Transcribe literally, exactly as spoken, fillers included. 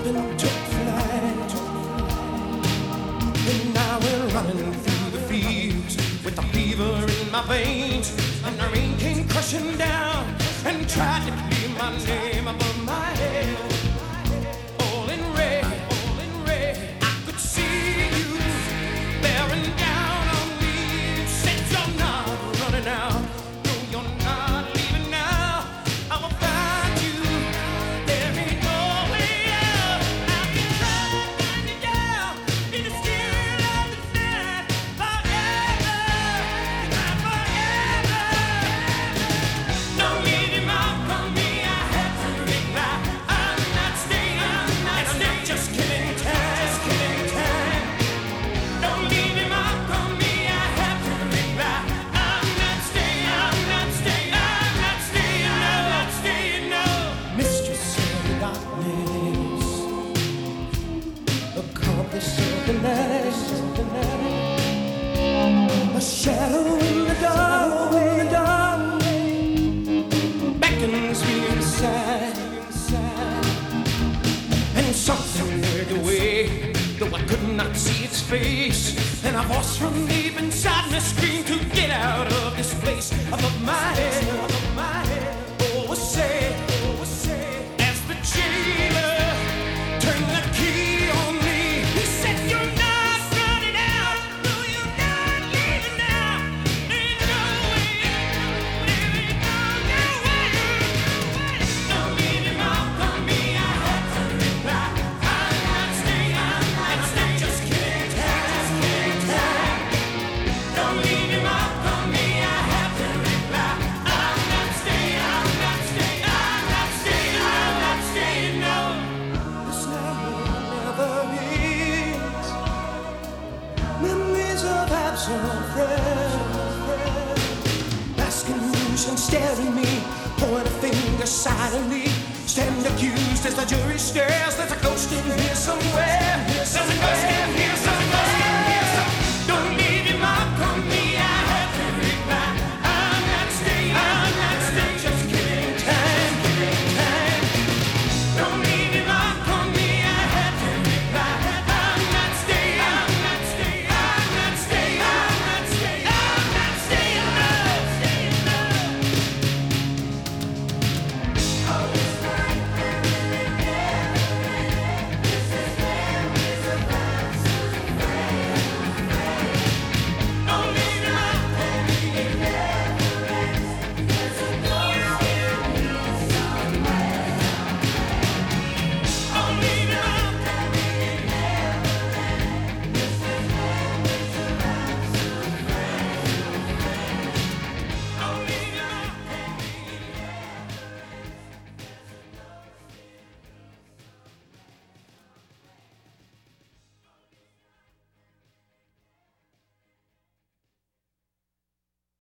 and took flight. And now we're running through the fields with the fever in my veins. And the rain came crushing down and tried to clear my name above my head. All in red, all in red. I could see you bearing down on me. You said you're not running out. No, you're not leaving now. I will find you. There ain't no way out. I can try to find you down in the still of the night. Forever, not forever. No leaving mark on me. I had to reply. I'm not staying. I'm not and I'm not just killing time. Just killing time. No leaving mark on me. I had to reply. I'm not staying. I'm not staying. I'm not staying. I'm not staying. No. Mistress of the darkness, accomplice of the night, a shadow in the dark, in the dark, beckons me inside, and something led the way, though I could not see its face. And a voice from deep inside me screamed to get out of this place. Above my head, above my head, oh, was said, oh, was said, as the jailer turned the key on me. He said, "You're not running out. No, you're not leaving now. There ain't no way. There ain't no, no way. No leaving mark on me. I had to reply. I'm not staying. I'm not staying. Just killing time. Just killing time. No leaving mark on me. I have to reply. I'm not staying. I'm not staying. I'm not staying. I'm not staying. No. This night never ends. Memories of absent friends. Asking who's and staring me, point a finger silently. Stand accused as the jury stares. There's a ghost in here somewhere. There's a ghost in here